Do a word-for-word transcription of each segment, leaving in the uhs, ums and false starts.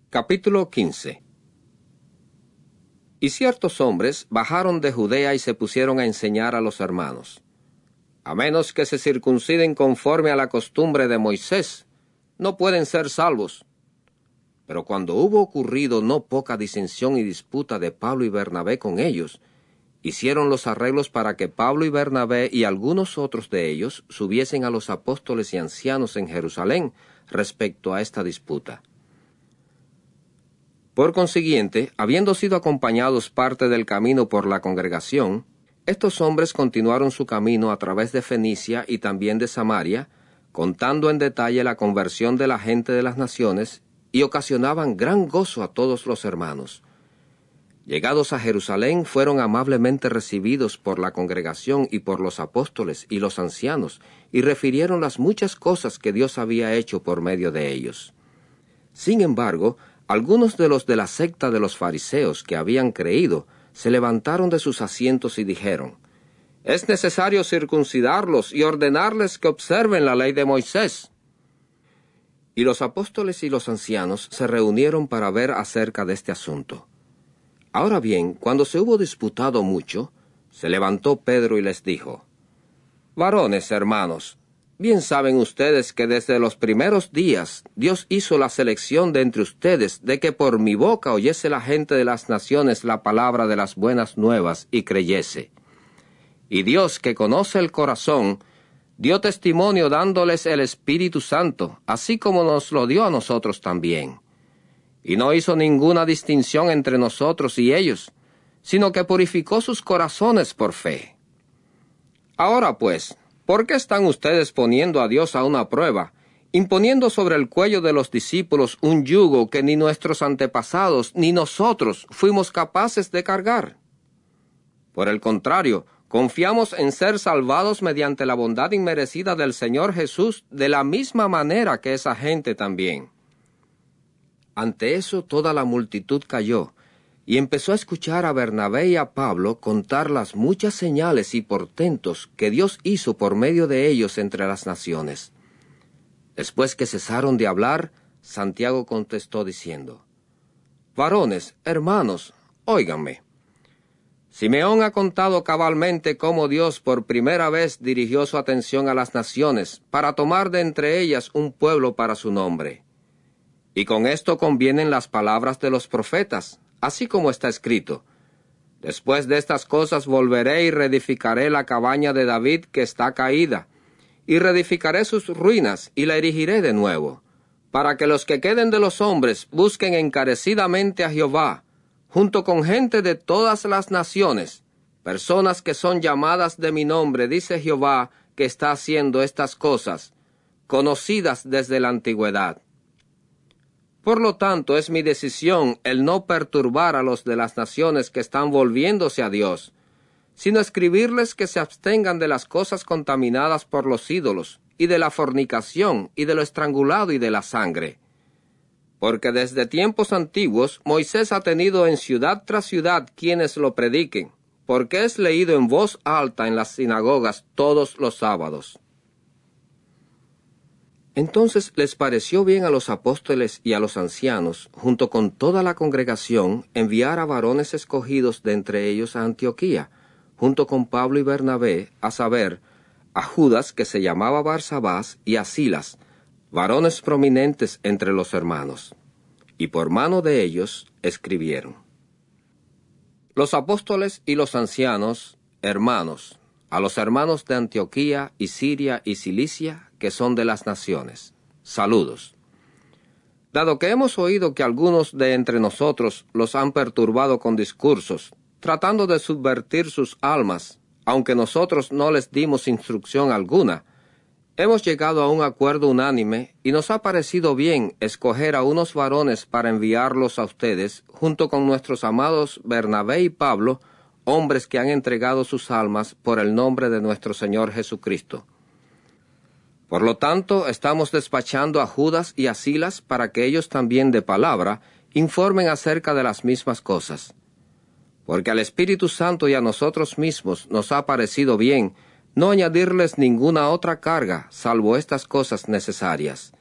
Capítulo quince. Y ciertos hombres bajaron de Judea y se pusieron a enseñar a los hermanos: a menos que se circunciden conforme a la costumbre de Moisés, no pueden ser salvos. Pero cuando hubo ocurrido no poca disensión y disputa de Pablo y Bernabé con ellos, hicieron los arreglos para que Pablo y Bernabé y algunos otros de ellos subiesen a los apóstoles y ancianos en Jerusalén respecto a esta disputa. Por consiguiente, habiendo sido acompañados parte del camino por la congregación, estos hombres continuaron su camino a través de Fenicia y también de Samaria, contando en detalle la conversión de la gente de las naciones, y ocasionaban gran gozo a todos los hermanos. Llegados a Jerusalén, fueron amablemente recibidos por la congregación y por los apóstoles y los ancianos, y refirieron las muchas cosas que Dios había hecho por medio de ellos. Sin embargo, algunos de los de la secta de los fariseos que habían creído se levantaron de sus asientos y dijeron: «Es necesario circuncidarlos y ordenarles que observen la ley de Moisés». Y los apóstoles y los ancianos se reunieron para ver acerca de este asunto. Ahora bien, cuando se hubo disputado mucho, se levantó Pedro y les dijo: «Varones hermanos, bien saben ustedes que desde los primeros días Dios hizo la selección de entre ustedes de que por mi boca oyese la gente de las naciones la palabra de las buenas nuevas y creyese. Y Dios, que conoce el corazón, dio testimonio dándoles el Espíritu Santo, así como nos lo dio a nosotros también. Y no hizo ninguna distinción entre nosotros y ellos, sino que purificó sus corazones por fe. Ahora pues, ¿por qué están ustedes poniendo a Dios a una prueba, imponiendo sobre el cuello de los discípulos un yugo que ni nuestros antepasados ni nosotros fuimos capaces de cargar? Por el contrario, confiamos en ser salvados mediante la bondad inmerecida del Señor Jesús de la misma manera que esa gente también». Ante eso toda la multitud cayó, y empezó a escuchar a Bernabé y a Pablo contar las muchas señales y portentos que Dios hizo por medio de ellos entre las naciones. Después que cesaron de hablar, Santiago contestó diciendo: «Varones, hermanos, óiganme. Simeón ha contado cabalmente cómo Dios por primera vez dirigió su atención a las naciones para tomar de entre ellas un pueblo para su nombre. Y con esto convienen las palabras de los profetas, así como está escrito: «Después de estas cosas volveré y reedificaré la cabaña de David que está caída, y reedificaré sus ruinas y la erigiré de nuevo, para que los que queden de los hombres busquen encarecidamente a Jehová, junto con gente de todas las naciones, personas que son llamadas de mi nombre, dice Jehová, que está haciendo estas cosas, conocidas desde la antigüedad». Por lo tanto, es mi decisión el no perturbar a los de las naciones que están volviéndose a Dios, sino escribirles que se abstengan de las cosas contaminadas por los ídolos, y de la fornicación, y de lo estrangulado y de la sangre. Porque desde tiempos antiguos Moisés ha tenido en ciudad tras ciudad quienes lo prediquen, porque es leído en voz alta en las sinagogas todos los sábados. Entonces les pareció bien a los apóstoles y a los ancianos, junto con toda la congregación, enviar a varones escogidos de entre ellos a Antioquía, junto con Pablo y Bernabé, a saber, a Judas, que se llamaba Barsabás, y a Silas, varones prominentes entre los hermanos. Y por mano de ellos escribieron: «Los apóstoles y los ancianos, hermanos, a los hermanos de Antioquía y Siria y Cilicia, que son de las naciones, saludos. Dado que hemos oído que algunos de entre nosotros los han perturbado con discursos, tratando de subvertir sus almas, aunque nosotros no les dimos instrucción alguna, hemos llegado a un acuerdo unánime y nos ha parecido bien escoger a unos varones para enviarlos a ustedes, junto con nuestros amados Bernabé y Pablo, hombres que han entregado sus almas por el nombre de nuestro Señor Jesucristo. Por lo tanto, estamos despachando a Judas y a Silas para que ellos también de palabra informen acerca de las mismas cosas. Porque al Espíritu Santo y a nosotros mismos nos ha parecido bien no añadirles ninguna otra carga salvo estas cosas necesarias,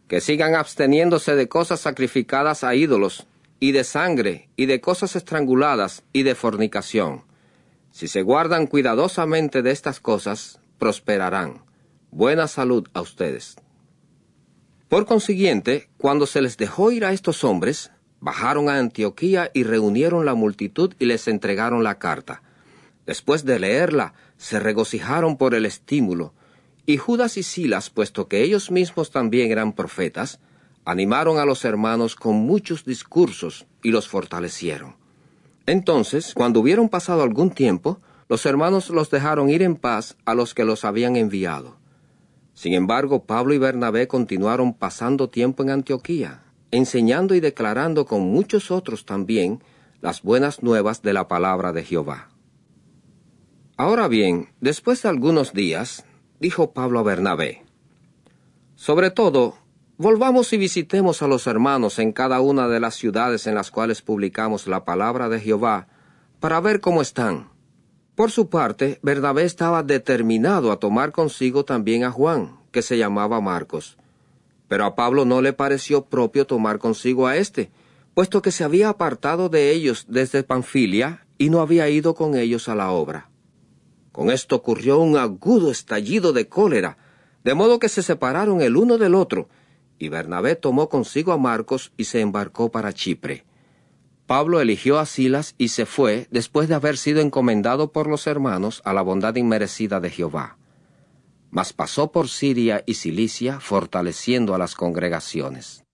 que sigan absteniéndose de cosas sacrificadas a ídolos, y de sangre, y de cosas estranguladas, y de fornicación. Si se guardan cuidadosamente de estas cosas, prosperarán. Buena salud a ustedes. Por consiguiente, cuando se les dejó ir a estos hombres, bajaron a Antioquía y reunieron la multitud y les entregaron la carta. Después de leerla, se regocijaron por el estímulo, y Judas y Silas, puesto que ellos mismos también eran profetas, animaron a los hermanos con muchos discursos y los fortalecieron. Entonces, cuando hubieron pasado algún tiempo, los hermanos los dejaron ir en paz a los que los habían enviado. Sin embargo, Pablo y Bernabé continuaron pasando tiempo en Antioquía, enseñando y declarando con muchos otros también las buenas nuevas de la palabra de Jehová. Ahora bien, después de algunos días, dijo Pablo a Bernabé: sobre todo, volvamos y visitemos a los hermanos en cada una de las ciudades en las cuales publicamos la palabra de Jehová, para ver cómo están. Por su parte, Bernabé estaba determinado a tomar consigo también a Juan, que se llamaba Marcos. Pero a Pablo no le pareció propio tomar consigo a éste, puesto que se había apartado de ellos desde Panfilia y no había ido con ellos a la obra. Con esto ocurrió un agudo estallido de cólera, de modo que se separaron el uno del otro, y Bernabé tomó consigo a Marcos y se embarcó para Chipre. Pablo eligió a Silas y se fue después de haber sido encomendado por los hermanos a la bondad inmerecida de Jehová. Mas pasó por Siria y Cilicia, fortaleciendo a las congregaciones.